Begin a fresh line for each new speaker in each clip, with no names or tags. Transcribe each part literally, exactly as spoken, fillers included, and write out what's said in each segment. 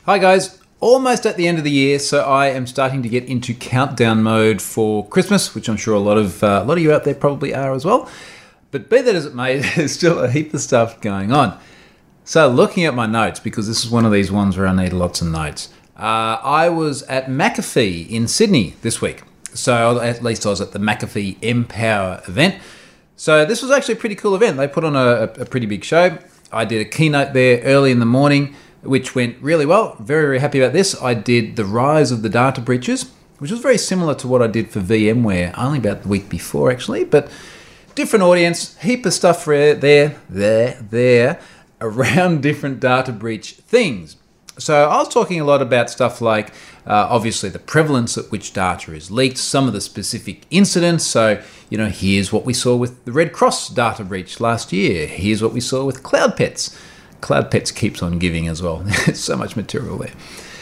Hi guys, almost at the end of the year, so I am starting to get into countdown mode for Christmas, which I'm sure a lot of uh, a lot of you out there probably are as well. But be that as it may, there's still a heap of stuff going on. So looking at my notes, because this is one of these ones where I need lots of notes, uh, I was at McAfee in Sydney this week. So at least I was at the McAfee Empower event. So this was actually a pretty cool event. They put on a, a pretty big show. I did a keynote there early in the morning, which went really well. Very, very happy about this. I did the rise of the data breaches, which was very similar to what I did for VMware, only about the week before actually, but different audience, heap of stuff there, there, there, there, around different data breach things. So I was talking a lot about stuff like, uh, obviously the prevalence at which data is leaked, some of the specific incidents. So, you know, here's what we saw with the Red Cross data breach last year. Here's what we saw with CloudPets. CloudPets keeps on giving as well. There's so much material there.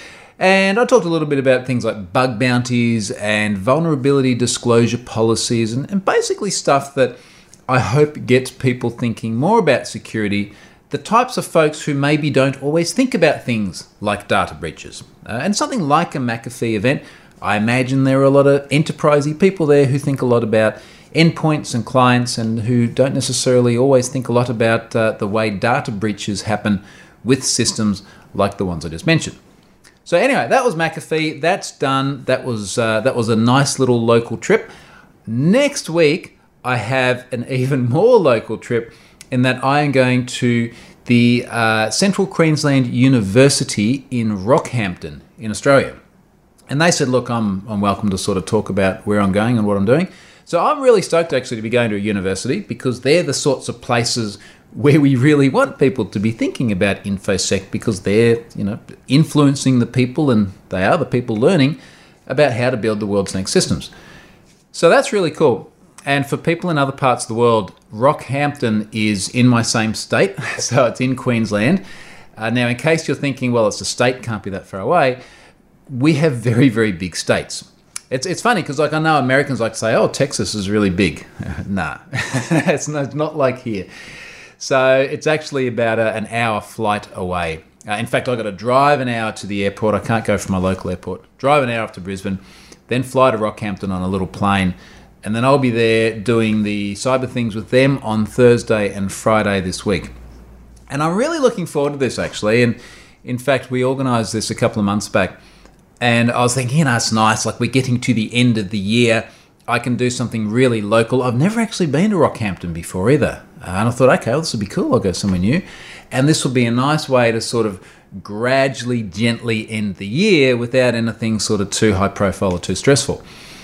And I talked a little bit about things like bug bounties and vulnerability disclosure policies and, and basically stuff that I hope gets people thinking more about security, the types of folks who maybe don't always think about things like data breaches. Uh, and something like a McAfee event, I imagine there are a lot of enterprisey people there who think a lot about endpoints and clients and who don't necessarily always think a lot about uh, the way data breaches happen with systems like the ones I just mentioned. So anyway, that was McAfee. That's done. That was uh, that was a nice little local trip. Next week, I have an even more local trip in that I am going to the uh, Central Queensland University in Rockhampton in Australia. And they said, look, I'm, I'm welcome to sort of talk about where I'm going and what I'm doing. So I'm really stoked actually to be going to a university because they're the sorts of places where we really want people to be thinking about InfoSec because they're, you know, influencing the people and they are the people learning about how to build the world's next systems. So that's really cool. And for people in other parts of the world, Rockhampton is in my same state, so it's in Queensland. Uh, now, in case you're thinking, well, it's a state, can't be that far away, we have very, very big states. It's it's funny because like I know Americans like to say, oh, Texas is really big. Nah, it's not, not like here. So it's actually about a, an hour flight away. Uh, in fact, I've got to drive an hour to the airport. I can't go from my local airport. Drive an hour up to Brisbane, then fly to Rockhampton on a little plane. And then I'll be there doing the cyber things with them on Thursday and Friday this week. And I'm really looking forward to this actually. And in fact, we organised this a couple of months back. And I was thinking, you know, it's nice, like we're getting to the end of the year. I can do something really local. I've never actually been to Rockhampton before either. And I thought, okay, well, this will be cool. I'll go somewhere new. And this will be a nice way to sort of gradually, gently end the year without anything sort of too high profile or too stressful.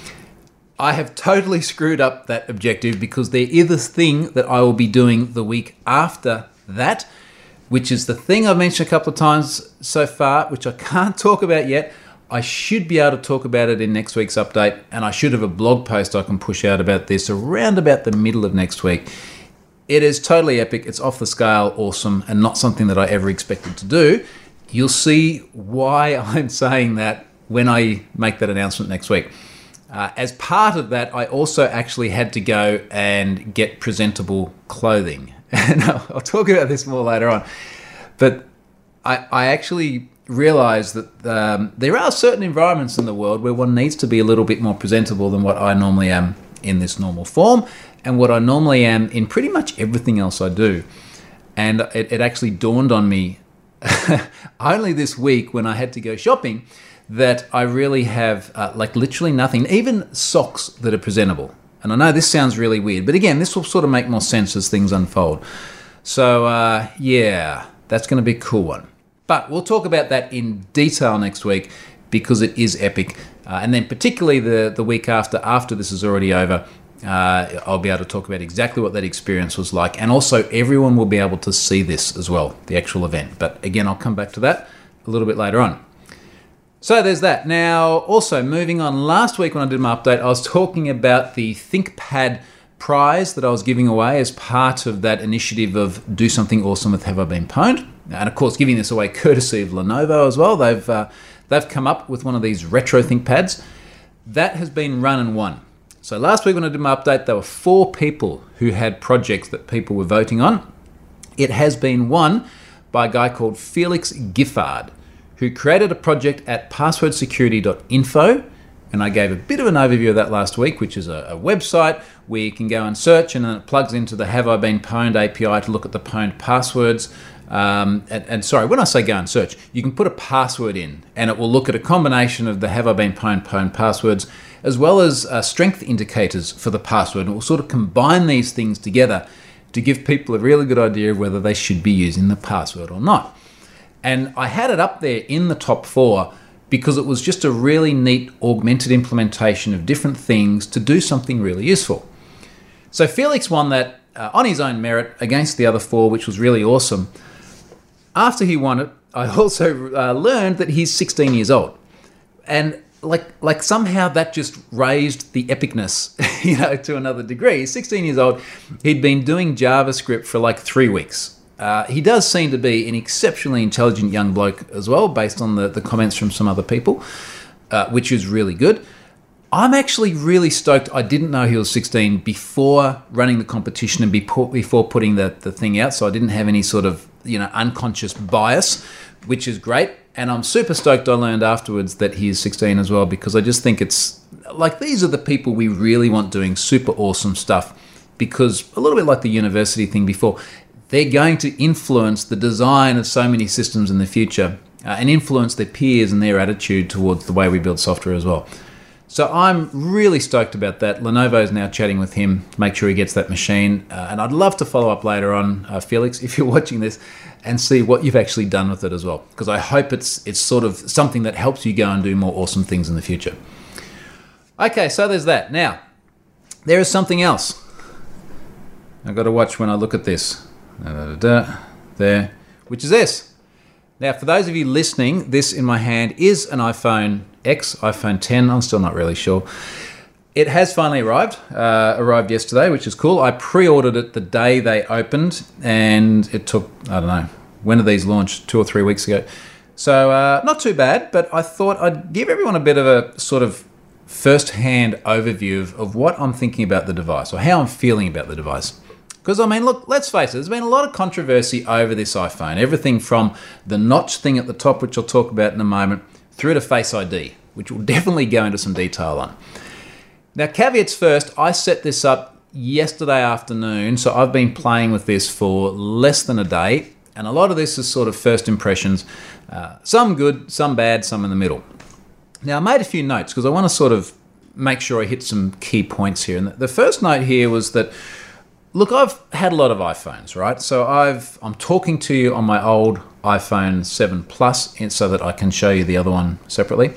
I have totally screwed up that objective because there is this thing that I will be doing the week after that, which is the thing I've mentioned a couple of times so far, which I can't talk about yet. I should be able to talk about it in next week's update, and I should have a blog post I can push out about this around about the middle of next week. It is totally epic. It's off the scale, awesome, and not something that I ever expected to do. You'll see why I'm saying that when I make that announcement next week. Uh, as part of that, I also actually had to go and get presentable clothing. And I'll, I'll talk about this more later on. But I, I actually realised that um, there are certain environments in the world where one needs to be a little bit more presentable than what I normally am in this normal form and what I normally am in pretty much everything else I do. And it, it actually dawned on me only this week when I had to go shopping that I really have uh, like literally nothing, even socks that are presentable. And I know this sounds really weird, but again, this will sort of make more sense as things unfold. So uh, yeah, that's going to be a cool one. But we'll talk about that in detail next week because it is epic. Uh, and then particularly the, the week after, after this is already over, uh, I'll be able to talk about exactly what that experience was like. And also everyone will be able to see this as well, the actual event. But again, I'll come back to that a little bit later on. So there's that. Now, also moving on, last week when I did my update, I was talking about the ThinkPad prize that I was giving away as part of that initiative of Do Something Awesome with Have I Been Pwned? And of course, giving this away courtesy of Lenovo as well. They've uh, they've come up with one of these retro ThinkPads. That has been run and won. So last week when I did my update, there were four people who had projects that people were voting on. It has been won by a guy called Felix Giffard, who created a project at password security dot info. And I gave a bit of an overview of that last week, which is a, a website where you can go and search, and then it plugs into the Have I Been Pwned A P I to look at the pwned passwords. Um, and, and sorry, when I say go and search, you can put a password in and it will look at a combination of the Have I Been Pwned pwned passwords as well as uh, strength indicators for the password. And it will sort of combine these things together to give people a really good idea of whether they should be using the password or not. And I had it up there in the top four because it was just a really neat augmented implementation of different things to do something really useful. So Felix won that uh, on his own merit against the other four, which was really awesome. After he won it, I also uh, learned that he's sixteen years old. And like like somehow that just raised the epicness, you know, to another degree. He's sixteen years old. He'd been doing JavaScript for like three weeks. Uh, he does seem to be an exceptionally intelligent young bloke as well, based on the, the comments from some other people, uh, which is really good. I'm actually really stoked. I didn't know he was sixteen before running the competition and before, before putting the, the thing out, so I didn't have any sort of, you know, unconscious bias, which is great. And I'm super stoked I learned afterwards that he is sixteen as well, because I just think it's like these are the people we really want doing super awesome stuff, because a little bit like the university thing before, they're going to influence the design of so many systems in the future uh, and influence their peers and their attitude towards the way we build software as well. So I'm really stoked about that. Lenovo is now chatting with him to make sure he gets that machine. Uh, and I'd love to follow up later on, uh, Felix, if you're watching this, and see what you've actually done with it as well. Because I hope it's it's sort of something that helps you go and do more awesome things in the future. Okay, so there's that. Now, there is something else. I've got to watch when I look at this. Da, da, da, da, there, which is this. Now, for those of you listening, this in my hand is an iPhone X, iPhone ten. I'm still not really sure. It has finally arrived, uh, arrived yesterday, which is cool. I pre-ordered it the day they opened, and it took, I don't know, when did these launch? Two or three weeks ago. So uh, not too bad, but I thought I'd give everyone a bit of a sort of first-hand overview of, of what I'm thinking about the device, or how I'm feeling about the device. Because, I mean, look, let's face it, there's been a lot of controversy over this iPhone. Everything from the notch thing at the top, which I'll talk about in a moment, through to Face I D, which we'll definitely go into some detail on. Now, caveats first, I set this up yesterday afternoon, so I've been playing with this for less than a day, and a lot of this is sort of first impressions. Uh, some good, some bad, some in the middle. Now, I made a few notes because I want to sort of make sure I hit some key points here. And the first note here was that, look, I've had a lot of iPhones, right? So I've, I'm talking to you on my old iPhone seven Plus so that I can show you the other one separately.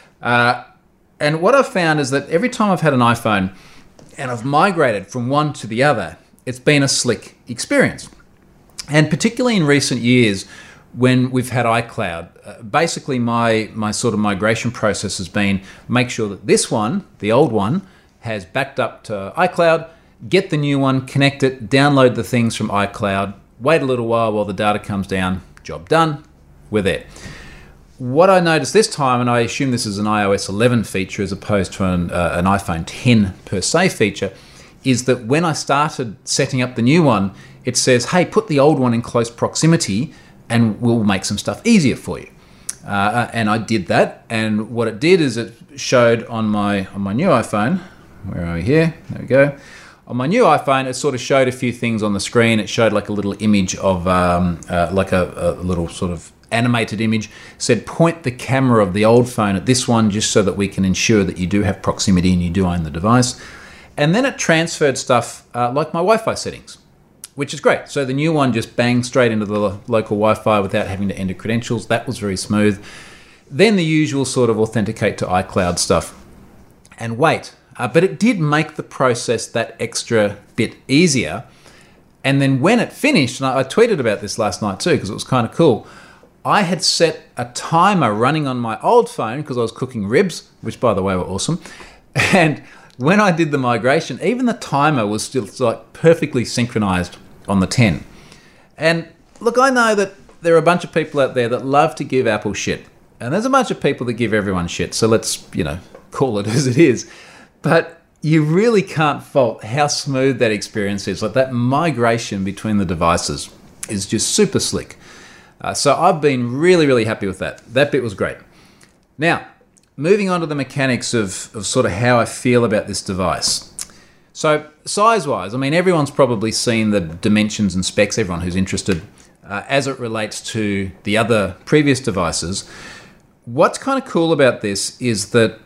Uh, and what I've found is that every time I've had an iPhone and I've migrated from one to the other, it's been a slick experience. And particularly in recent years when we've had iCloud, uh, basically my, my sort of migration process has been make sure that this one, the old one, has backed up to iCloud, get the new one, connect it, download the things from iCloud, wait a little while while the data comes down, job done, we're there. What I noticed this time, and I assume this is an i O S eleven feature as opposed to an, uh, an iPhone ten per se feature, is that when I started setting up the new one, it says, hey, put the old one in close proximity and we'll make some stuff easier for you. Uh, and I did that, and what it did is it showed on my on my new iPhone, where are we here? There we go. On my new iPhone, it sort of showed a few things on the screen. It showed like a little image of, um, uh, like a, a little sort of animated image. Said point the camera of the old phone at this one just so that we can ensure that you do have proximity and you do own the device. And then it transferred stuff uh, like my Wi-Fi settings, which is great. So the new one just banged straight into the lo- local Wi-Fi without having to enter credentials. That was very smooth. Then the usual sort of authenticate to iCloud stuff. And wait. Uh, but it did make the process that extra bit easier. And then when it finished, and I, I tweeted about this last night too, because it was kind of cool, I had set a timer running on my old phone because I was cooking ribs, which by the way were awesome. And when I did the migration, even the timer was still like perfectly synchronized on the ten. And look, I know that there are a bunch of people out there that love to give Apple shit. And there's a bunch of people that give everyone shit. So let's, you know, call it as it is. But you really can't fault how smooth that experience is. Like that migration between the devices is just super slick. Uh, so I've been really, really happy with that. That bit was great. Now, moving on to the mechanics of, of sort of how I feel about this device. So size-wise, I mean, everyone's probably seen the dimensions and specs, everyone who's interested, uh, as it relates to the other previous devices. What's kind of cool about this is that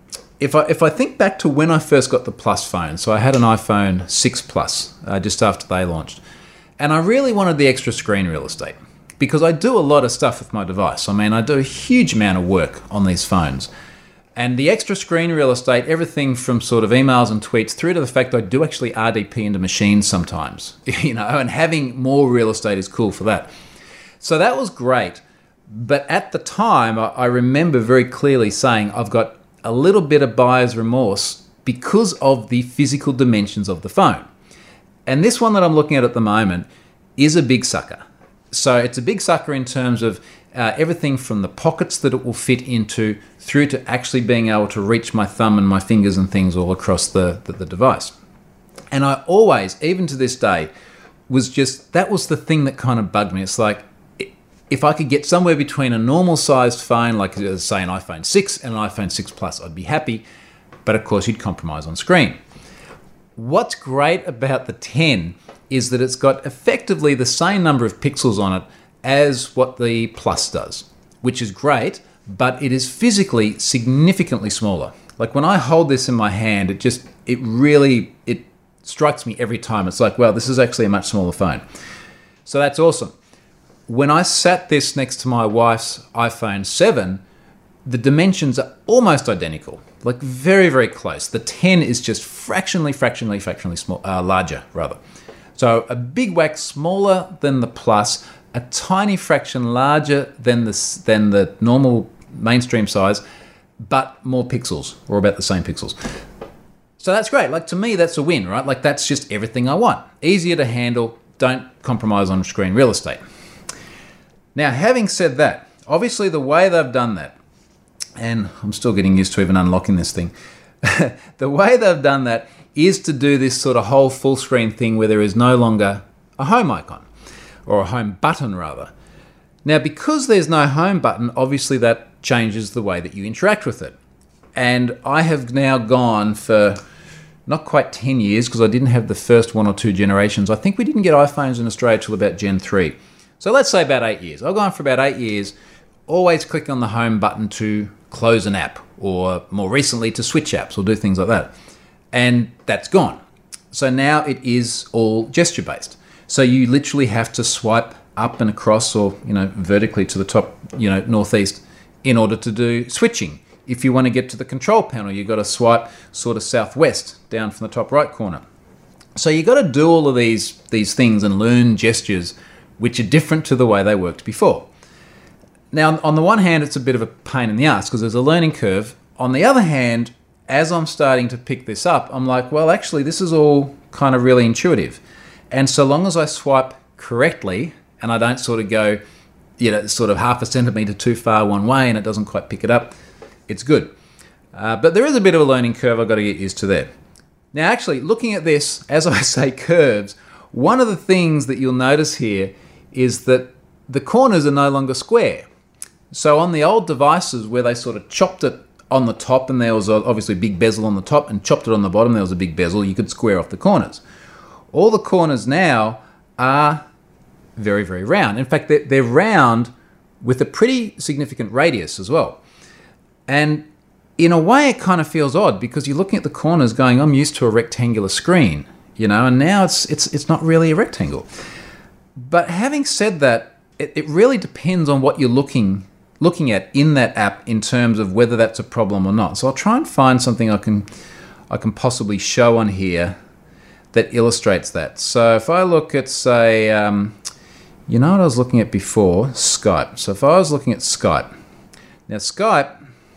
if I if I think back to when I first got the Plus phone, so I had an iPhone six Plus uh, just after they launched, and I really wanted the extra screen real estate because I do a lot of stuff with my device. I mean, I do a huge amount of work on these phones. And the extra screen real estate, everything from sort of emails and tweets through to the fact I do actually R D P into machines sometimes, you know, and having more real estate is cool for that. So that was great. But at the time, I remember very clearly saying I've got a little bit of buyer's remorse because of the physical dimensions of the phone. And this one that I'm looking at at the moment is a big sucker. So it's a big sucker in terms of uh, everything from the pockets that it will fit into through to actually being able to reach my thumb and my fingers and things all across the, the, the device. And I always, even to this day, was just, that was the thing that kind of bugged me. It's like, if I could get somewhere between a normal sized phone, like uh, say an iPhone six and an iPhone six Plus, I'd be happy. But of course, you'd compromise on screen. What's great about the ten is that it's got effectively the same number of pixels on it as what the Plus does, which is great, but it is physically significantly smaller. Like when I hold this in my hand, it just, it really, it strikes me every time. It's like, well, this is actually a much smaller phone. So that's awesome. When I sat this next to my wife's iPhone seven, the dimensions are almost identical, like very, very close. The ten is just fractionally, fractionally, fractionally small, uh, larger rather. So a big whack smaller than the Plus, a tiny fraction larger than the, than the normal mainstream size, but more pixels, or about the same pixels. So that's great. Like to me, that's a win, right? Like that's just everything I want. Easier to handle, don't compromise on screen real estate. Now, having said that, obviously the way they've done that, and I'm still getting used to even unlocking this thing, the way they've done that is to do this sort of whole full screen thing where there is no longer a home icon, or a home button rather. Now, because there's no home button, obviously that changes the way that you interact with it. And I have now gone for not quite ten years, because I didn't have the first one or two generations. I think we didn't get iPhones in Australia till about Gen three. So let's say about eight years. I've gone for about eight years, always clicking on the home button to close an app, or more recently to switch apps or do things like that. And that's gone. So now it is all gesture based. So you literally have to swipe up and across, or you know, vertically to the top, you know, northeast, in order to do switching. If you want to get to the control panel, you've got to swipe sort of southwest down from the top right corner. So you've got to do all of these these things and learn gestures which are different to the way they worked before. Now, on the one hand, it's a bit of a pain in the ass because there's a learning curve. On the other hand, as I'm starting to pick this up, I'm like, well, actually, this is all kind of really intuitive. And so long as I swipe correctly and I don't sort of go, you know, sort of half a centimetre too far one way and it doesn't quite pick it up, it's good. Uh, but there is a bit of a learning curve I've got to get used to there. Now, actually, looking at this, as I say curves, one of the things that you'll notice here is that the corners are no longer square. So on the old devices where they sort of chopped it on the top and there was obviously a big bezel on the top and chopped it on the bottom, there was a big bezel, you could square off the corners. All the corners now are very, very round. In fact, they're, they're round with a pretty significant radius as well. And in a way, it kind of feels odd because you're looking at the corners going, I'm used to a rectangular screen, you know, and now it's it's it's not really a rectangle. But having said that, it, it really depends on what you're looking looking at in that app in terms of whether that's a problem or not. So I'll try and find something I can I can possibly show on here that illustrates that. So if I look at, say, um, you know what I was looking at before? Skype. So if I was looking at Skype. Now Skype,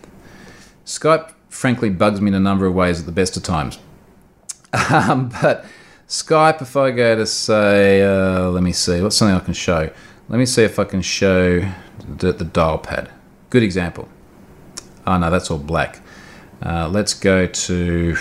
Skype frankly bugs me in a number of ways at the best of times. Um, but Skype, if I go to say, uh, let me see, what's something I can show? Let me see if I can show the, the dial pad. Good example. Oh no, that's all black. Uh, let's go to...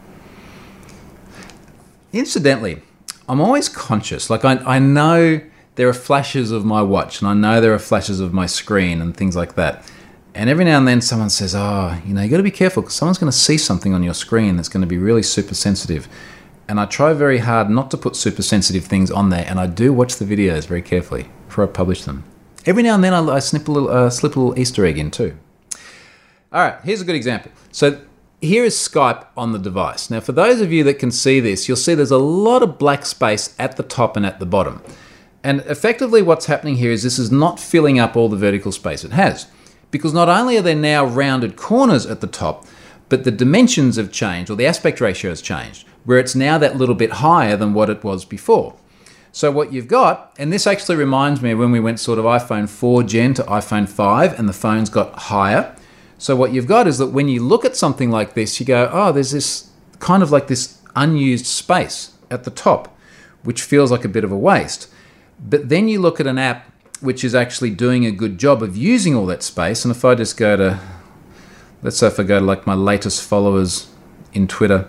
Incidentally, I'm always conscious, like I, I know there are flashes of my watch, and I know there are flashes of my screen and things like that. And every now and then someone says, oh, you know, you got to be careful because someone's going to see something on your screen that's going to be really super sensitive. And I try very hard not to put super sensitive things on there, and I do watch the videos very carefully before I publish them. Every now and then I, I snip a little, uh, slip a little Easter egg in too. All right, here's a good example. So here is Skype on the device. Now, for those of you that can see this, you'll see there's a lot of black space at the top and at the bottom. And effectively what's happening here is this is not filling up all the vertical space it has. Because not only are there now rounded corners at the top, but the dimensions have changed, or the aspect ratio has changed, where it's now that little bit higher than what it was before. So what you've got, and this actually reminds me of when we went sort of iPhone four gen to iPhone five and the phones got higher. So what you've got is that when you look at something like this, you go, oh, there's this kind of like this unused space at the top, which feels like a bit of a waste. But then you look at an app which is actually doing a good job of using all that space. And if I just go to, let's say if I go to like my latest followers in Twitter,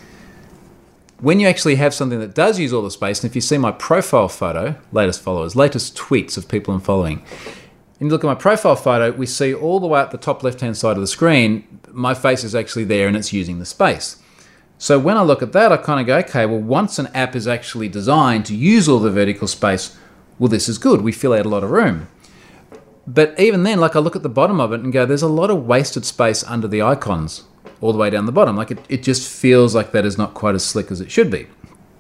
when you actually have something that does use all the space, and if you see my profile photo, latest followers, latest tweets of people I'm following, and you look at my profile photo, we see all the way at the top left-hand side of the screen, my face is actually there and it's using the space. So when I look at that, I kind of go, okay, well, once an app is actually designed to use all the vertical space, well, this is good. We fill out a lot of room. But even then, like I look at the bottom of it and go, there's a lot of wasted space under the icons all the way down the bottom. Like it, it just feels like that is not quite as slick as it should be.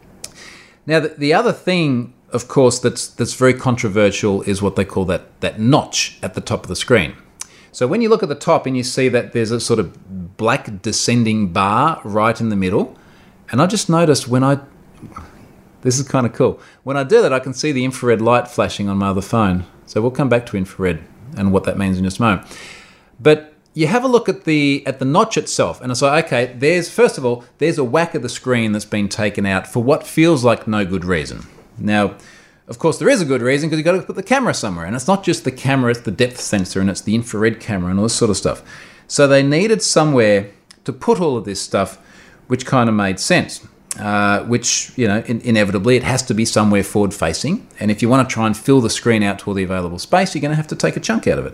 Now, the, the other thing, of course, that's that's very controversial is what they call that, that notch at the top of the screen. So when you look at the top and you see that there's a sort of black descending bar right in the middle, and I just noticed when I, this is kind of cool. When I do that, I can see the infrared light flashing on my other phone. So we'll come back to infrared and what that means in just a moment. But you have a look at the at the notch itself, and it's like, okay, there's, first of all, there's a whack of the screen that's been taken out for what feels like no good reason. Now, of course, there is a good reason because you've got to put the camera somewhere, and it's not just the camera, it's the depth sensor, and it's the infrared camera and all this sort of stuff. So they needed somewhere to put all of this stuff, which kind of made sense. Uh, which, you know, in, inevitably it has to be somewhere forward facing, and if you want to try and fill the screen out to all the available space, you're going to have to take a chunk out of it.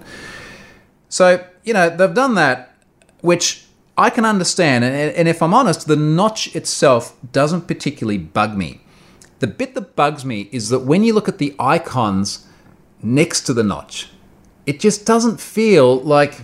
So, you know, they've done that, which I can understand, and, and if I'm honest, the notch itself doesn't particularly bug me. The bit that bugs me is that when you look at the icons next to the notch, it just doesn't feel like,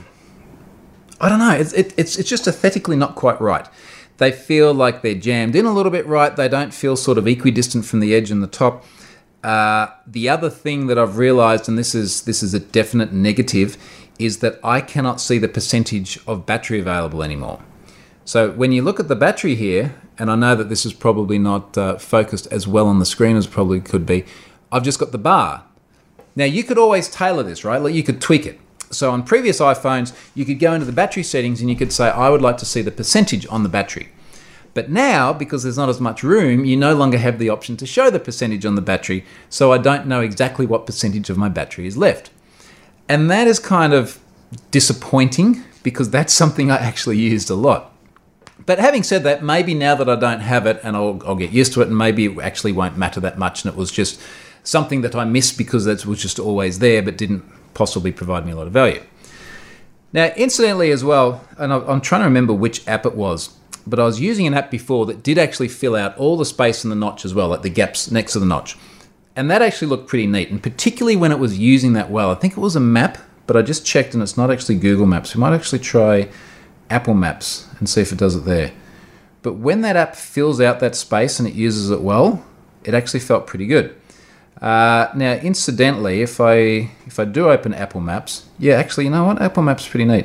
I don't know, it's, it, it's, it's just aesthetically not quite right. They feel like they're jammed in a little bit right. They don't feel sort of equidistant from the edge and the top. Uh, the other thing that I've realized, and this is this is a definite negative, is that I cannot see the percentage of battery available anymore. So when you look at the battery here, and I know that this is probably not uh, focused as well on the screen as probably could be, I've just got the bar. Now you could always tailor this, right? Like you could tweak it. So on previous iPhones, you could go into the battery settings and you could say, I would like to see the percentage on the battery. But now, because there's not as much room, you no longer have the option to show the percentage on the battery, so I don't know exactly what percentage of my battery is left. And that is kind of disappointing because that's something I actually used a lot. But having said that, maybe now that I don't have it and I'll, I'll get used to it, and maybe it actually won't matter that much and it was just something that I missed because that was just always there but didn't possibly provide me a lot of value. Now, incidentally as well, and I'm trying to remember which app it was, but I was using an app before that did actually fill out all the space in the notch as well, like the gaps next to the notch. And that actually looked pretty neat, and particularly when it was using that well. I think it was a map, but I just checked and it's not actually Google Maps. We might actually try Apple Maps and see if it does it there. But when that app fills out that space and it uses it well, it actually felt pretty good. Uh, now, incidentally, if I if I do open Apple Maps, yeah, actually, you know what? Apple Maps is pretty neat.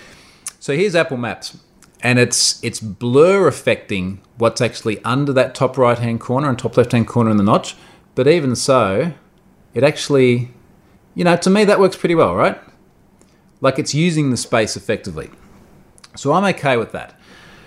So here's Apple Maps, and it's it's blur affecting what's actually under that top right-hand corner and top left-hand corner in the notch. But even so, it actually, you know, to me that works pretty well, right? Like it's using the space effectively. So I'm okay with that.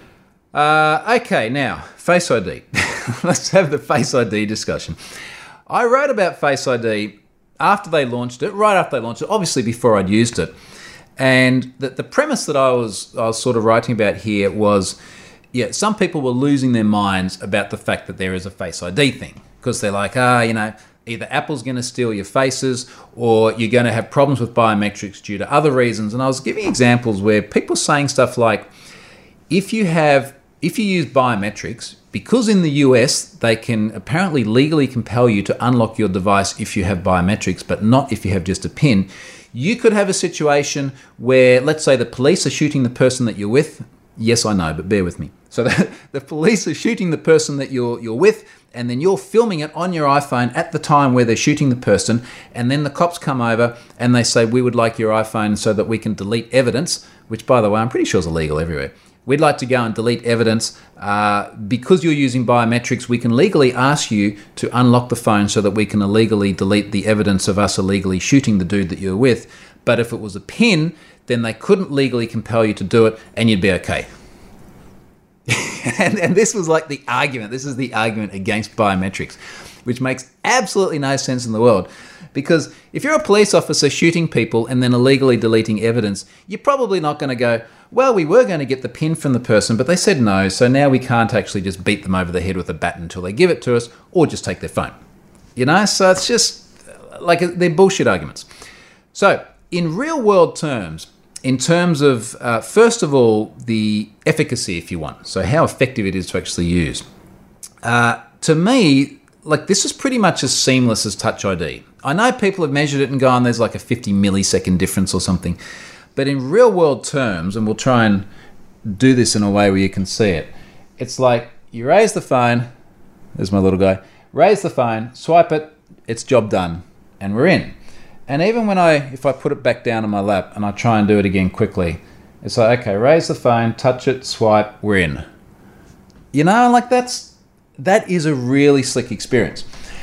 Uh, okay, now, Face I D. Let's have the Face I D discussion. I wrote about Face I D after they launched it, right after they launched it, obviously before I'd used it. And the, the premise that I was, I was sort of writing about here was, yeah, some people were losing their minds about the fact that there is a Face I D thing. Because they're like, ah, you know, either Apple's going to steal your faces or you're going to have problems with biometrics due to other reasons. And I was giving examples where people are saying stuff like, if you have, if you use biometrics, because in the U S they can apparently legally compel you to unlock your device if you have biometrics, but not if you have just a PIN, you could have a situation where, let's say the police are shooting the person that you're with. Yes, I know, but bear with me. So the, the police are shooting the person that you're you're with, and then you're filming it on your iPhone at the time where they're shooting the person, and then the cops come over and they say, we would like your iPhone so that we can delete evidence, which, by the way, I'm pretty sure is illegal everywhere. We'd like to go and delete evidence. Uh, because you're using biometrics, we can legally ask you to unlock the phone so that we can illegally delete the evidence of us illegally shooting the dude that you're with. But if it was a PIN, then they couldn't legally compel you to do it, and you'd be okay. and, and this was like the argument. This is the argument against biometrics, which makes absolutely no sense in the world. Because if you're a police officer shooting people and then illegally deleting evidence, you're probably not going to go, well, we were going to get the PIN from the person, but they said no, so now we can't actually just beat them over the head with a bat until they give it to us, or just take their phone. You know, so it's just like they're bullshit arguments. So in real world terms, in terms of, uh, first of all, the efficacy, if you want, so how effective it is to actually use. Uh, to me, like this is pretty much as seamless as Touch I D. I know people have measured it and gone, there's like a fifty millisecond difference or something. But in real world terms, and we'll try and do this in a way where you can see it, it's like you raise the phone, there's my little guy, raise the phone, swipe it, it's job done, and we're in. And even when I, if I put it back down on my lap and I try and do it again quickly, it's like, okay, raise the phone, touch it, swipe, we're in. You know, like that's, that is a really slick experience.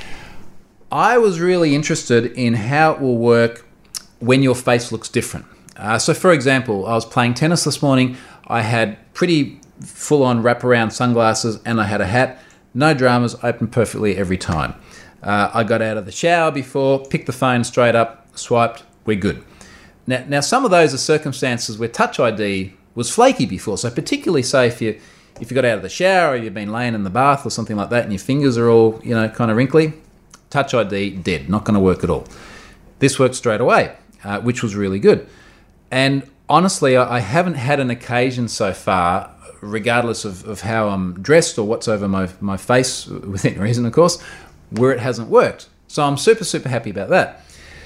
I was really interested in how it will work when your face looks different. Uh, so for example, I was playing tennis this morning. I had pretty full-on wraparound sunglasses and I had a hat. No dramas, opened perfectly every time. Uh, I got out of the shower before, picked the phone straight up, swiped, we're good. Now, now some of those are circumstances where Touch I D was flaky before. So particularly say if you if you got out of the shower or you've been laying in the bath or something like that and your fingers are all, you know, kind of wrinkly, Touch I D, dead, not going to work at all. This worked straight away, uh, which was really good. And honestly, I, I haven't had an occasion so far, regardless of, of how I'm dressed or what's over my, my face, within reason, of course, where it hasn't worked. So I'm super, super happy about that.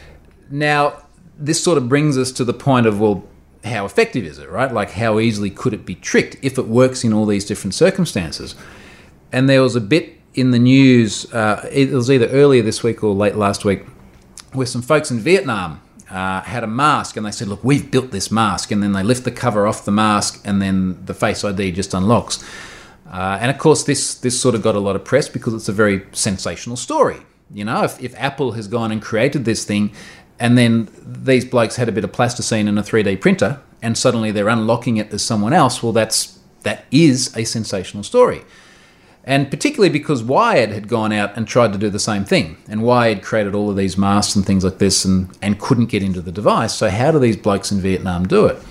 Now, this sort of brings us to the point of, well, how effective is it, right? Like how easily could it be tricked if it works in all these different circumstances? And there was a bit in the news, uh, it was either earlier this week or late last week, where some folks in Vietnam uh, had a mask and they said, look, we've built this mask. And then they lift the cover off the mask and then the Face I D just unlocks. Uh, and of course, this this sort of got a lot of press because it's a very sensational story. You know, if, if Apple has gone and created this thing and then these blokes had a bit of plasticine in a three D printer and suddenly they're unlocking it as someone else, well, that's that is a sensational story. And particularly because Wired had gone out and tried to do the same thing. And Wired created all of these masks and things like this and, and couldn't get into the device. So how do these blokes in Vietnam do it?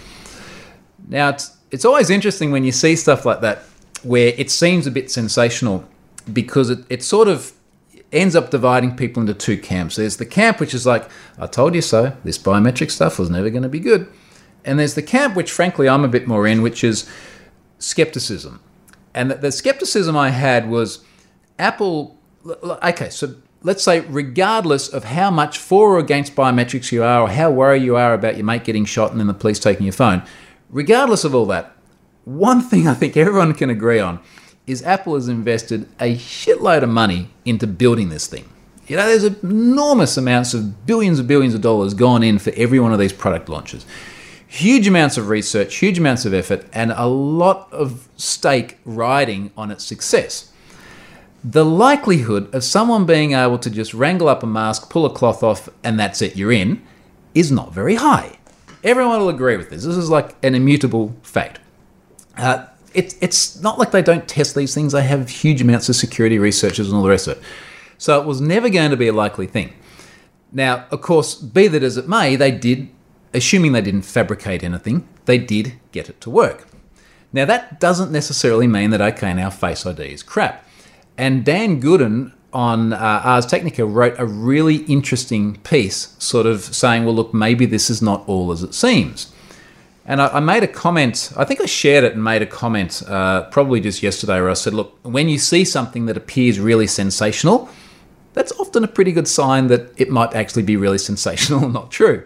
Now, it's, it's always interesting when you see stuff like that where it seems a bit sensational because it, it sort of ends up dividing people into two camps. There's the camp which is like, I told you so, this biometric stuff was never going to be good. And there's the camp which, frankly, I'm a bit more in, which is skepticism. And the, the skepticism I had was Apple, okay, so let's say regardless of how much for or against biometrics you are or how worried you are about your mate getting shot and then the police taking your phone, regardless of all that, one thing I think everyone can agree on is Apple has invested a shitload of money into building this thing. You know, there's enormous amounts of billions and billions of dollars gone in for every one of these product launches. Huge amounts of research, huge amounts of effort, and a lot of stake riding on its success. The likelihood of someone being able to just wrangle up a mask, pull a cloth off, and that's it, you're in, is not very high. Everyone will agree with this. This is like an immutable fact. Uh, it, it's not like they don't test these things. They have huge amounts of security researchers and all the rest of it. So it was never going to be a likely thing. Now, of course, be that as it may, they did, assuming they didn't fabricate anything, they did get it to work. Now, that doesn't necessarily mean that, okay, now Face I D is crap. And Dan Gooden on uh, Ars Technica wrote a really interesting piece sort of saying, well, look, maybe this is not all as it seems. And I, I made a comment, I think I shared it and made a comment uh, probably just yesterday where I said, look, when you see something that appears really sensational, that's often a pretty good sign that it might actually be really sensational, not true.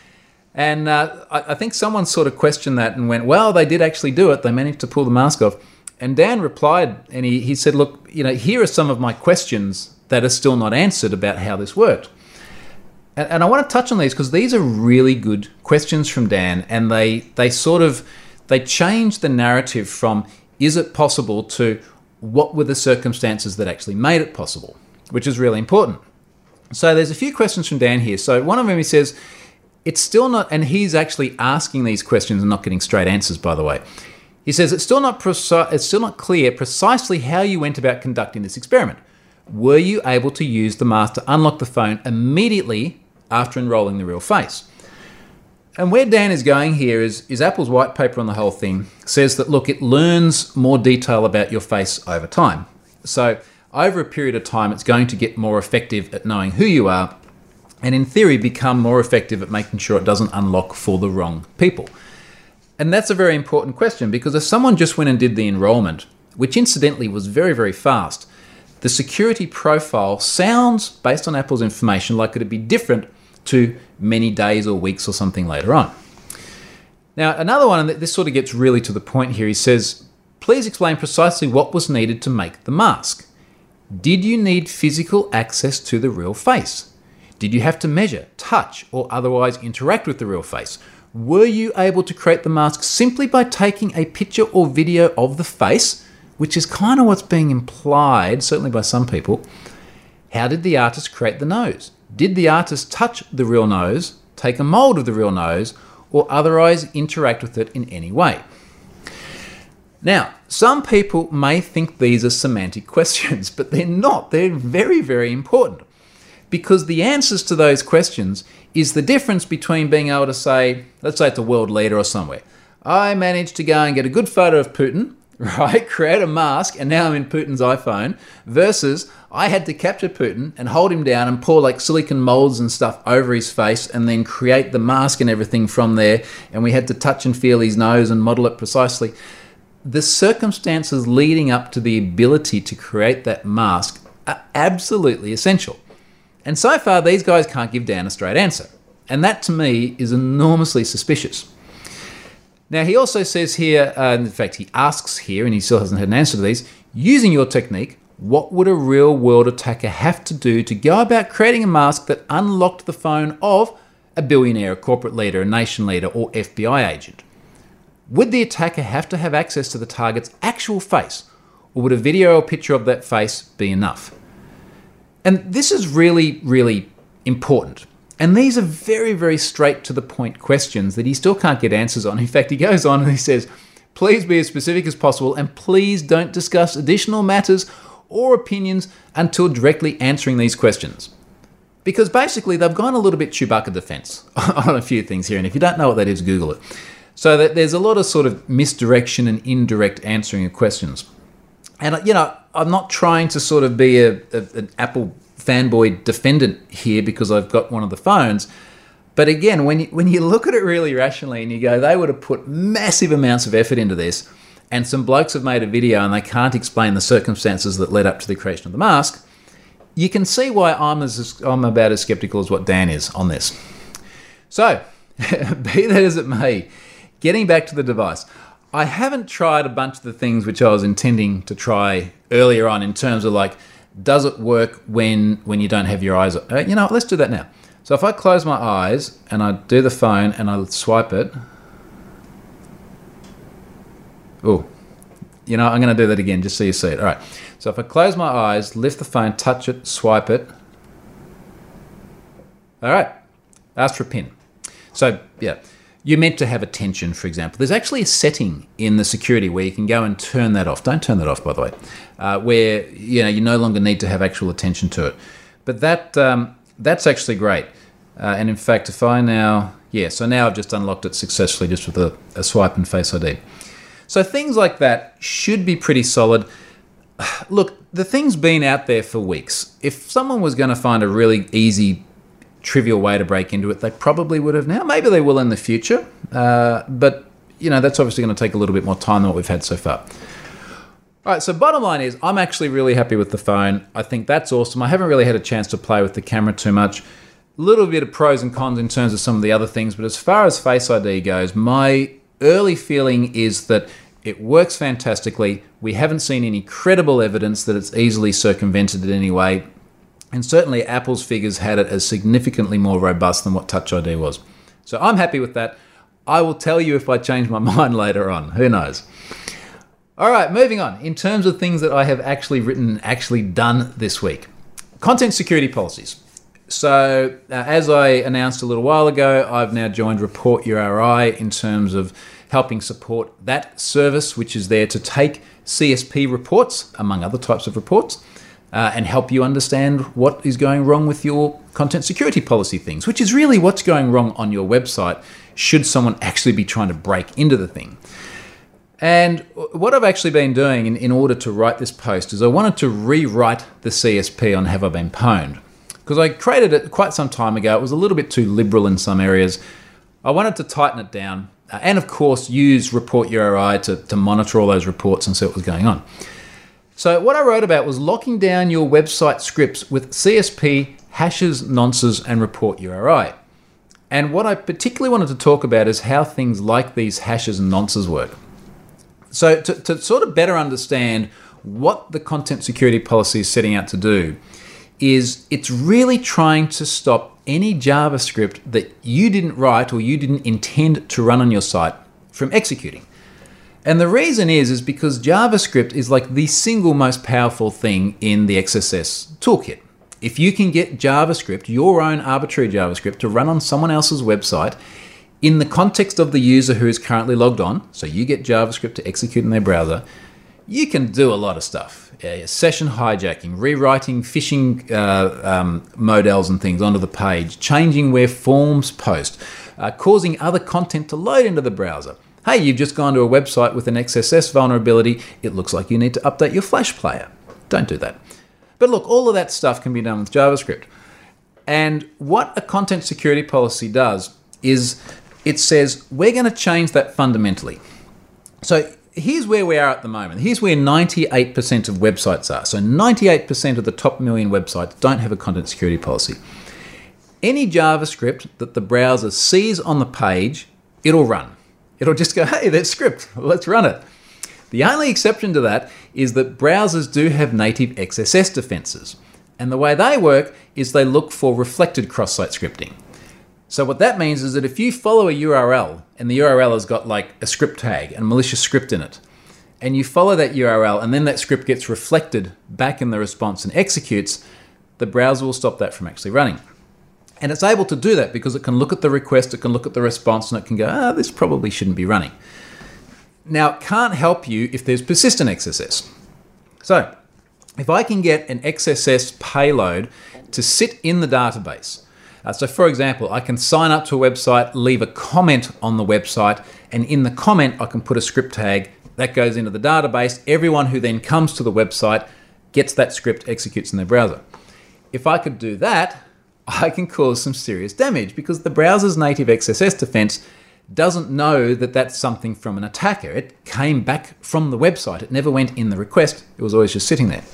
And uh, I, I think someone sort of questioned that and went, well, they did actually do it. They managed to pull the mask off. And Dan replied, and he, he said, look, you know, here are some of my questions that are still not answered about how this worked. And, and I want to touch on these because these are really good questions from Dan, and they they sort of, they change the narrative from, is it possible, to what were the circumstances that actually made it possible, which is really important. So there's a few questions from Dan here. So one of them, he says, it's still not, and he's actually asking these questions and not getting straight answers, by the way. He says, it's still not preci- it's still not clear precisely how you went about conducting this experiment. Were you able to use the mask to unlock the phone immediately after enrolling the real face? And where Dan is going here is, is Apple's white paper on the whole thing says that, look, it learns more detail about your face over time. So over a period of time, it's going to get more effective at knowing who you are, and in theory, become more effective at making sure it doesn't unlock for the wrong people. And that's a very important question, because if someone just went and did the enrollment, which incidentally was very, very fast, the security profile sounds, based on Apple's information, like it'd be different to many days or weeks or something later on. Now, another one, and this sort of gets really to the point here, he says, please explain precisely what was needed to make the mask. Did you need physical access to the real face? Did you have to measure, touch, or otherwise interact with the real face? Were you able to create the mask simply by taking a picture or video of the face, which is kind of what's being implied, certainly by some people? How did the artist create the nose? Did the artist touch the real nose, take a mold of the real nose, or otherwise interact with it in any way? Now, some people may think these are semantic questions, but they're not. They're very, very important. Because the answers to those questions is the difference between being able to say, let's say it's a world leader or somewhere, I managed to go and get a good photo of Putin, right, create a mask, and now I'm in Putin's iPhone, versus I had to capture Putin and hold him down and pour like silicon molds and stuff over his face and then create the mask and everything from there, and we had to touch and feel his nose and model it precisely. The circumstances leading up to the ability to create that mask are absolutely essential. And so far, these guys can't give Dan a straight answer. And that, to me, is enormously suspicious. Now, he also says here, uh, in fact, he asks here, and he still hasn't had an answer to these, using your technique, what would a real-world attacker have to do to go about creating a mask that unlocked the phone of a billionaire, a corporate leader, a nation leader, or F B I agent? Would the attacker have to have access to the target's actual face, or would a video or picture of that face be enough? And this is really, really important. And these are very, very straight to the point questions that he still can't get answers on. In fact, he goes on and he says, please be as specific as possible and please don't discuss additional matters or opinions until directly answering these questions. Because basically they've gone a little bit Chewbacca defense on a few things here. And if you don't know what that is, Google it. So that there's a lot of sort of misdirection and indirect answering of questions. And, you know, I'm not trying to sort of be a, a, an Apple fanboy defendant here because I've got one of the phones. But again, when you, when you look at it really rationally and you go, they would have put massive amounts of effort into this, and some blokes have made a video and they can't explain the circumstances that led up to the creation of the mask, you can see why I'm, as, I'm about as skeptical as what Dan is on this. So, be that as it may, getting back to the device, I haven't tried a bunch of the things which I was intending to try earlier on in terms of like, does it work when when you don't have your eyes? Uh, you know, let's do that now. So if I close my eyes and I do the phone and I swipe it. Oh, you know, I'm going to do that again just so you see it. All right. So if I close my eyes, lift the phone, touch it, swipe it. All right. Ask for a pin. So, yeah. You're meant to have attention, for example. There's actually a setting in the security where you can go and turn that off. Don't turn that off, by the way, uh, where you know you no longer need to have actual attention to it. But that um, that's actually great. Uh, and in fact, if I now, yeah, so now I've just unlocked it successfully just with a, a swipe and Face I D. So things like that should be pretty solid. look, the thing's been out there for weeks. If someone was going to find a really easy, trivial way to break into it, they probably would have now. Maybe they will in the future. Uh, but, you know, that's obviously going to take a little bit more time than what we've had so far. All right, so bottom line is I'm actually really happy with the phone. I think that's awesome. I haven't really had a chance to play with the camera too much. A little bit of pros and cons in terms of some of the other things, but as far as Face I D goes, my early feeling is that it works fantastically. We haven't seen any credible evidence that it's easily circumvented in any way, and certainly Apple's figures had it as significantly more robust than what Touch I D was. So I'm happy with that. I will tell you if I change my mind later on. Who knows? All right, moving on. In terms of things that I have actually written and actually done this week. Content security policies. So uh, as I announced a little while ago, I've now joined Report U R I in terms of helping support that service, which is there to take C S P reports, among other types of reports, uh, and help you understand what is going wrong with your content security policy things, which is really what's going wrong on your website should someone actually be trying to break into the thing. And what I've actually been doing in, in order to write this post is I wanted to rewrite the C S P on Have I Been Pwned? Because I created it quite some time ago. It was a little bit too liberal in some areas. I wanted to tighten it down uh, and, of course, use Report U R I to, to monitor all those reports and see what was going on. So what I wrote about was locking down your website scripts with C S P, hashes, nonces, and Report U R I. And what I particularly wanted to talk about is how things like these hashes and nonces work. So to, to sort of better understand what the content security policy is setting out to do is it's really trying to stop any JavaScript that you didn't write or you didn't intend to run on your site from executing. And the reason is, is because JavaScript is like the single most powerful thing in the X S S toolkit. If you can get JavaScript, your own arbitrary JavaScript, to run on someone else's website in the context of the user who is currently logged on, so you get JavaScript to execute in their browser, you can do a lot of stuff. Uh, session hijacking, rewriting phishing uh, um, models and things onto the page, changing where forms post, uh, causing other content to load into the browser. Hey, you've just gone to a website with an X S S vulnerability. It looks like you need to update your Flash player. Don't do that. But look, all of that stuff can be done with JavaScript. And what a content security policy does is it says, we're going to change that fundamentally. So here's where we are at the moment. Here's where ninety-eight percent of websites are. So ninety-eight percent of the top million websites don't have a content security policy. Any JavaScript that the browser sees on the page, it'll run. It'll just go, hey, that's script, let's run it. The only exception to that is that browsers do have native X S S defenses. And the way they work is they look for reflected cross-site scripting. So what that means is that if you follow a U R L and the U R L has got like a script tag and malicious script in it, and you follow that U R L and then that script gets reflected back in the response and executes, the browser will stop that from actually running. And it's able to do that because it can look at the request, it can look at the response, and it can go, ah, this probably shouldn't be running. Now, it can't help you if there's persistent X S S. So if I can get an X S S payload to sit in the database, Uh, so for example, I can sign up to a website, leave a comment on the website, and in the comment I can put a script tag that goes into the database. Everyone who then comes to the website gets that script, executes in their browser. If I could do that, I can cause some serious damage because the browser's native X S S defense doesn't know that that's something from an attacker. It came back from the website. It never went in the request. It was always just sitting there.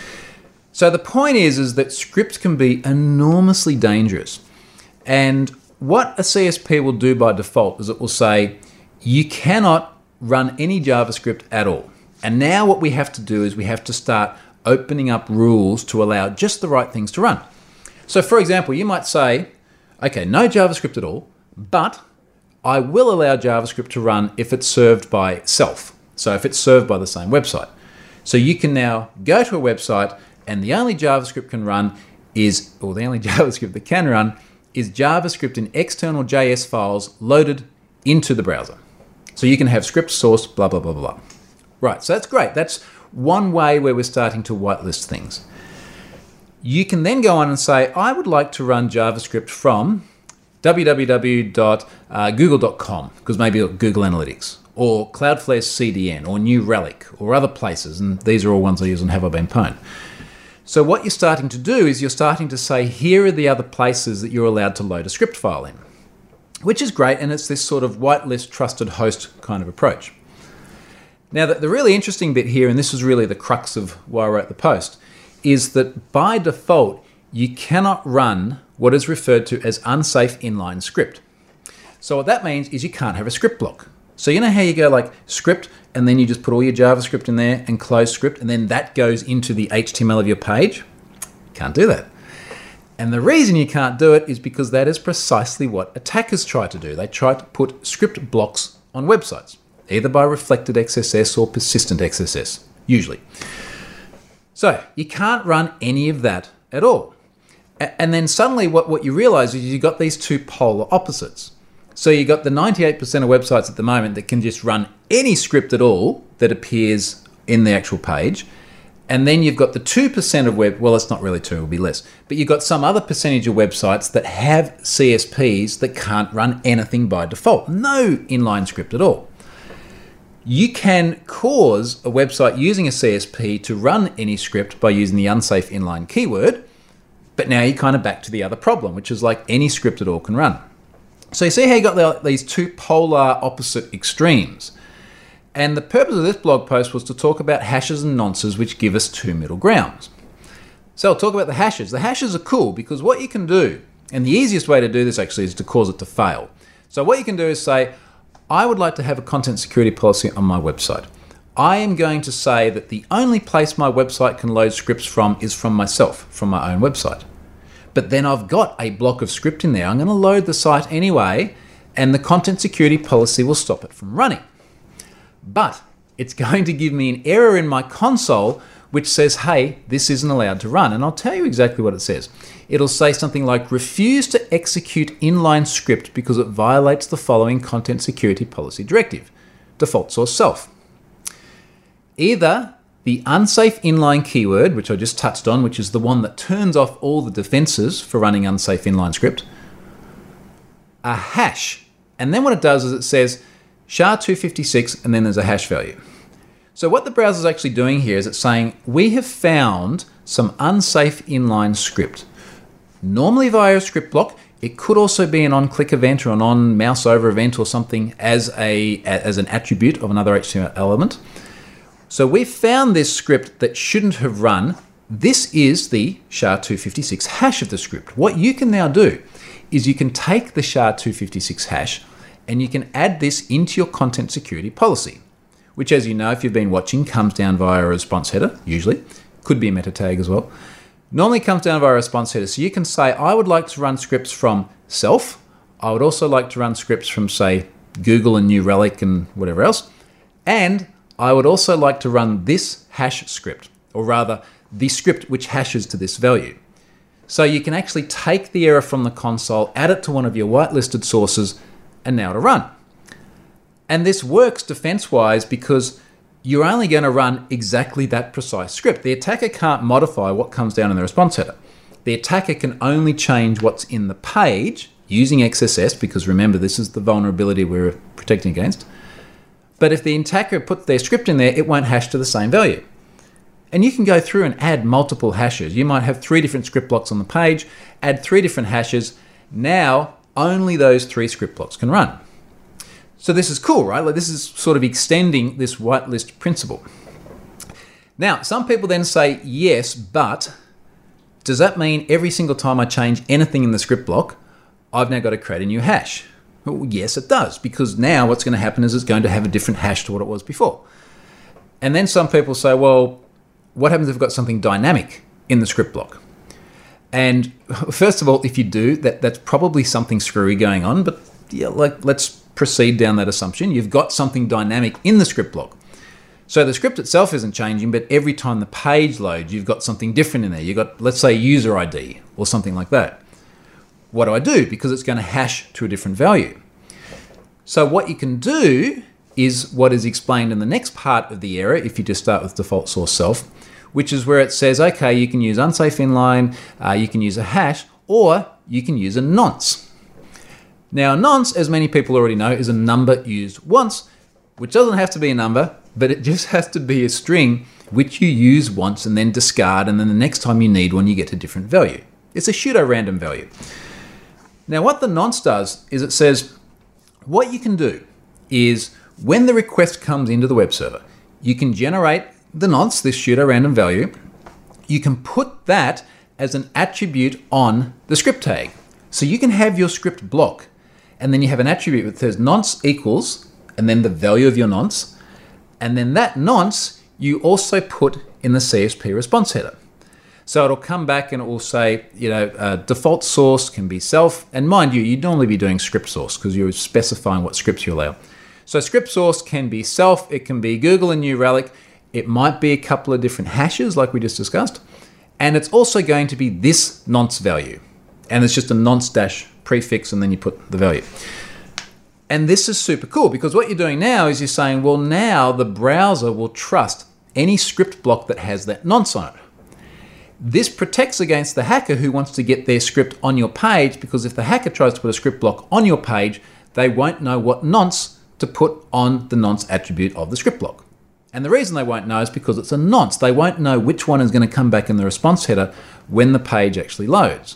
So the point is, is that scripts can be enormously dangerous. And what a C S P will do by default is it will say, you cannot run any JavaScript at all. And now what we have to do is we have to start opening up rules to allow just the right things to run. So for example, you might say, okay, no JavaScript at all, but I will allow JavaScript to run if it's served by self. So if it's served by the same website. So you can now go to a website and the only JavaScript can run is, or the only JavaScript that can run is JavaScript in external J S files loaded into the browser. So you can have script source, blah, blah, blah, blah. Right, so that's great. That's one way where we're starting to whitelist things. You can then go on and say, I would like to run JavaScript from w w w dot google dot com, because maybe Google Analytics, or Cloudflare C D N, or New Relic, or other places, and these are all ones I use on Have I Been Pwned. So what you're starting to do is you're starting to say, here are the other places that you're allowed to load a script file in, which is great, and it's this sort of whitelist trusted host kind of approach. Now, the, the really interesting bit here, and this is really the crux of why I wrote the post, is that by default, you cannot run what is referred to as unsafe inline script. So what that means is you can't have a script block. So you know how you go like script, and then you just put all your JavaScript in there and close script, and then that goes into the H T M L of your page? You can't do that. And the reason you can't do it is because that is precisely what attackers try to do. They try to put script blocks on websites, either by reflected X S S or persistent X S S, usually. So you can't run any of that at all. And then suddenly what, what you realize is you've got these two polar opposites. So you've got the ninety-eight percent of websites at the moment that can just run any script at all that appears in the actual page. And then you've got the two percent of web, well, it's not really two, it'll be less. But you've got some other percentage of websites that have C S Ps that can't run anything by default. No inline script at all. You can cause a website using a C S P to run any script by using the unsafe inline keyword. But now you're kind of back to the other problem, which is like any script at all can run. So you see how you got the, these two polar opposite extremes. And the purpose of this blog post was to talk about hashes and nonces, which give us two middle grounds. So I'll talk about the hashes. The hashes are cool because what you can do, and the easiest way to do this actually is to cause it to fail. So what you can do is say, I would like to have a content security policy on my website. I am going to say that the only place my website can load scripts from is from myself, from my own website. But then I've got a block of script in there. I'm going to load the site anyway, and the content security policy will stop it from running. But it's going to give me an error in my console which says, hey, this isn't allowed to run. And I'll tell you exactly what it says. It'll say something like, refuse to execute inline script because it violates the following content security policy directive, default source self. Either the unsafe inline keyword, which I just touched on, which is the one that turns off all the defenses for running unsafe inline script, a hash. And then what it does is it says S H A two fifty-six, and then there's a hash value. So what the browser is actually doing here is it's saying, we have found some unsafe inline script. Normally via a script block, it could also be an on-click event or an on-mouse over event or something as, a, as an attribute of another H T M L element. So we've found this script that shouldn't have run. This is the S H A two fifty-six hash of the script. What you can now do is you can take the S H A two fifty-six hash and you can add this into your content security policy, which, as you know, if you've been watching, comes down via a response header, usually. Could be a meta tag as well. Normally comes down via a response header. So you can say, I would like to run scripts from self. I would also like to run scripts from, say, Google and New Relic and whatever else. And I would also like to run this hash script, or rather the script which hashes to this value. So you can actually take the error from the console, add it to one of your whitelisted sources, and now to run. And this works defense-wise because you're only going to run exactly that precise script. The attacker can't modify what comes down in the response header. The attacker can only change what's in the page using X S S, because remember, this is the vulnerability we're protecting against. But if the attacker puts their script in there, it won't hash to the same value. And you can go through and add multiple hashes. You might have three different script blocks on the page, add three different hashes. Now, only those three script blocks can run. So this is cool, right? Like, this is sort of extending this whitelist principle. Now, some people then say, yes, but does that mean every single time I change anything in the script block, I've now got to create a new hash? Well, yes, it does, because now what's going to happen is it's going to have a different hash to what it was before. And then some people say, well, what happens if I've got something dynamic in the script block? And first of all, if you do, that, that's probably something screwy going on, but yeah, like, let's proceed down that assumption. You've got something dynamic in the script block. So the script itself isn't changing, but every time the page loads, you've got something different in there. You've got, let's say, user I D or something like that. What do I do? Because it's going to hash to a different value. So what you can do is what is explained in the next part of the error, if you just start with default source self, which is where it says, okay, you can use unsafe inline, uh, you can use a hash, or you can use a nonce. Now, a nonce, as many people already know, is a number used once, which doesn't have to be a number, but it just has to be a string which you use once and then discard, and then the next time you need one, you get a different value. It's a pseudo-random value. Now, what the nonce does is it says, what you can do is when the request comes into the web server, you can generate the nonce, this pseudo-random value. You can put that as an attribute on the script tag. So you can have your script block, and then you have an attribute that says nonce equals, and then the value of your nonce, and then that nonce you also put in the C S P response header. So it'll come back and it will say, you know, uh, default source can be self, and mind you, you'd normally be doing script source because you're specifying what scripts you allow. So script source can be self, it can be Google and New Relic, it might be a couple of different hashes like we just discussed, and it's also going to be this nonce value. And it's just a nonce dash prefix and then you put the value. And this is super cool because what you're doing now is you're saying, well, now the browser will trust any script block that has that nonce on it. This protects against the hacker who wants to get their script on your page, because if the hacker tries to put a script block on your page, they won't know what nonce to put on the nonce attribute of the script block. And the reason they won't know is because it's a nonce. They won't know which one is going to come back in the response header when the page actually loads.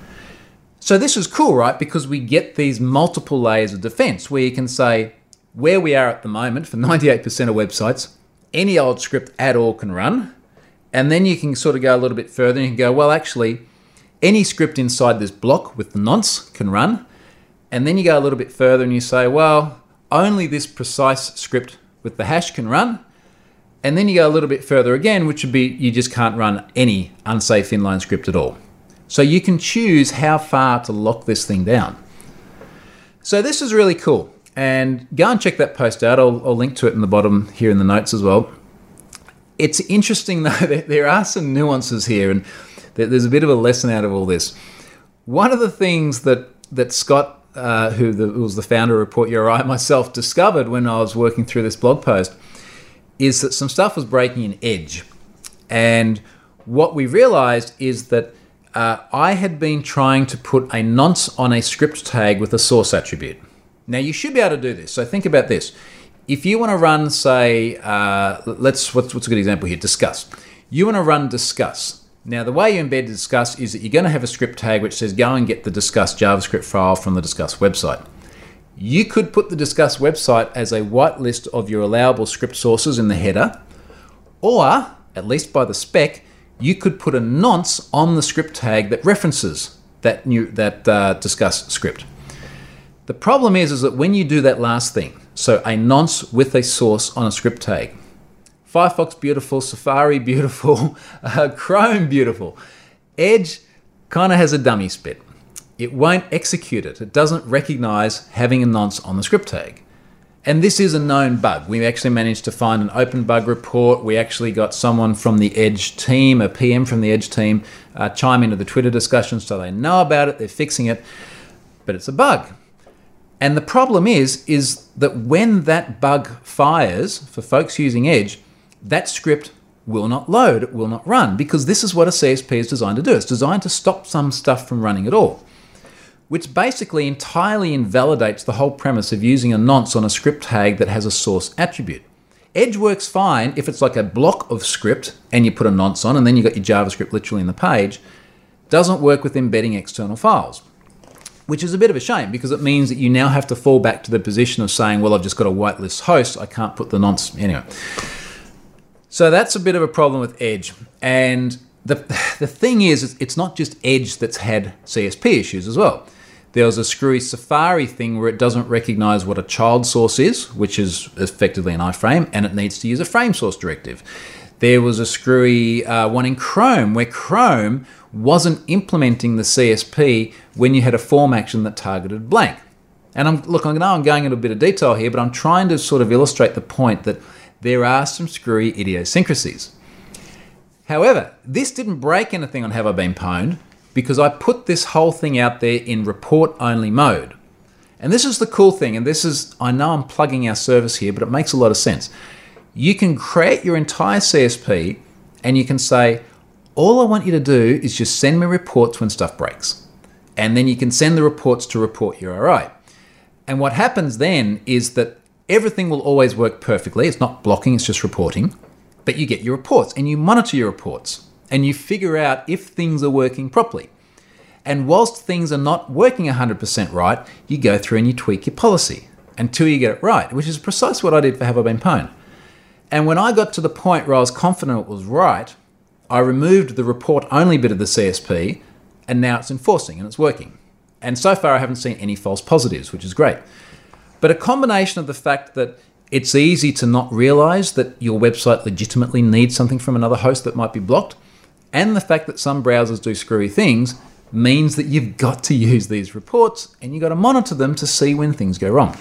So this is cool, right? Because we get these multiple layers of defense where you can say, where we are at the moment for ninety-eight percent of websites, any old script at all can run. And then you can sort of go a little bit further and you can go, well, actually, any script inside this block with the nonce can run. And then you go a little bit further and you say, well, only this precise script with the hash can run. And then you go a little bit further again, which would be you just can't run any unsafe inline script at all. So you can choose how far to lock this thing down. So this is really cool. And go and check that post out. I'll, I'll link to it in the bottom here in the notes as well. It's interesting though that there are some nuances here, and there's a bit of a lesson out of all this. One of the things that, that Scott, uh, who, the, who was the founder of Report U R I, myself discovered when I was working through this blog post is that some stuff was breaking in Edge. And what we realized is that Uh, I had been trying to put a nonce on a script tag with a source attribute. Now you should be able to do this. So think about this. If you want to run, say, uh, let's what's, what's a good example here? Discuss. You want to run discuss. Now the way you embed discuss is that you're going to have a script tag which says go and get the discuss JavaScript file from the discuss website. You could put the discuss website as a whitelist of your allowable script sources in the header, or at least by the spec, you could put a nonce on the script tag that references that new that uh, discuss script. The problem is, is that when you do that last thing, so a nonce with a source on a script tag, Firefox beautiful, Safari beautiful, uh, Chrome beautiful, Edge kind of has a dummy spit. It won't execute it. It doesn't recognize having a nonce on the script tag. And this is a known bug. We actually managed to find an open bug report. We actually got someone from the Edge team, a P M from the Edge team, uh, chime into the Twitter discussion so they know about it, they're fixing it, but it's a bug. And the problem is, is that when that bug fires for folks using Edge, that script will not load, it will not run, because this is what a C S P is designed to do. It's designed to stop some stuff from running at all, which basically entirely invalidates the whole premise of using a nonce on a script tag that has a source attribute. Edge works fine if it's like a block of script and you put a nonce on and then you got your JavaScript literally in the page. Doesn't work with embedding external files, which is a bit of a shame because it means that you now have to fall back to the position of saying, well, I've just got a whitelist host, I can't put the nonce anyway. So that's a bit of a problem with Edge. And the, the thing is, it's not just Edge that's had C S P issues as well. There was a screwy Safari thing where it doesn't recognize what a child source is, which is effectively an iframe, and it needs to use a frame source directive. There was a screwy uh, one in Chrome where Chrome wasn't implementing the C S P when you had a form action that targeted blank. And I'm, look, I know I'm going into a bit of detail here, but I'm trying to sort of illustrate the point that there are some screwy idiosyncrasies. However, this didn't break anything on Have I Been Pwned, because I put this whole thing out there in report-only mode. And this is the cool thing, and this is, I know I'm plugging our service here, but it makes a lot of sense. You can create your entire C S P and you can say, all I want you to do is just send me reports when stuff breaks. And then you can send the reports to Report U R I. And what happens then is that everything will always work perfectly. It's not blocking, it's just reporting. But you get your reports and you monitor your reports and you figure out if things are working properly. And whilst things are not working one hundred percent right, you go through and you tweak your policy until you get it right, which is precisely what I did for Have I Been Pwned. And when I got to the point where I was confident it was right, I removed the report-only bit of the C S P, and now it's enforcing and it's working. And so far I haven't seen any false positives, which is great. But a combination of the fact that it's easy to not realise that your website legitimately needs something from another host that might be blocked, and the fact that some browsers do screwy things means that you've got to use these reports and you've got to monitor them to see when things go wrong.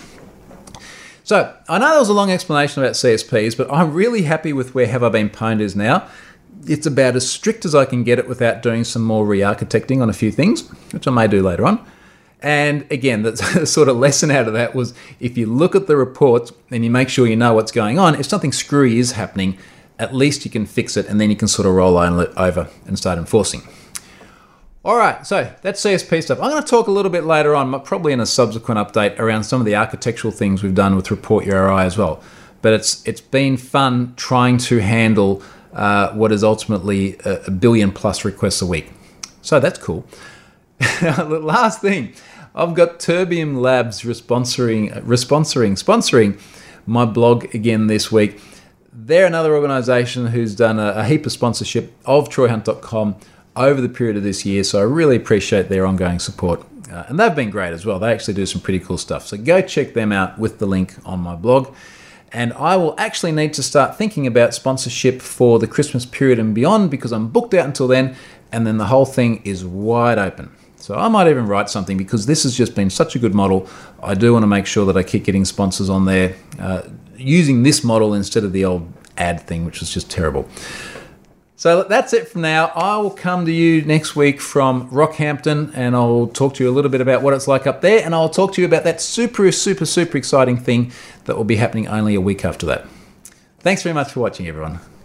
So I know that was a long explanation about C S Ps, but I'm really happy with where Have I Been Pwned is now. It's about as strict as I can get it without doing some more re-architecting on a few things, which I may do later on. And again, the sort of lesson out of that was if you look at the reports and you make sure you know what's going on, if something screwy is happening, at least you can fix it and then you can sort of roll over and start enforcing. All right, so that's C S P stuff. I'm going to talk a little bit later on, probably in a subsequent update, around some of the architectural things we've done with Report Your R I as well. But it's it's been fun trying to handle uh, what is ultimately a, a billion plus requests a week. So that's cool. The last thing, I've got Terbium Labs responsoring, responsoring, sponsoring my blog again this week. They're another organisation who's done a, a heap of sponsorship of troy hunt dot com over the period of this year, so I really appreciate their ongoing support. Uh, and they've been great as well. They actually do some pretty cool stuff. So go check them out with the link on my blog. And I will actually need to start thinking about sponsorship for the Christmas period and beyond, because I'm booked out until then, and then the whole thing is wide open. So I might even write something, because this has just been such a good model. I do want to make sure that I keep getting sponsors on there uh, using this model instead of the old ad thing, which was just terrible. So that's it for now. I will come to you next week from Rockhampton, and I'll talk to you a little bit about what it's like up there, and I'll talk to you about that super, super, super exciting thing that will be happening only a week after that. Thanks very much for watching, everyone.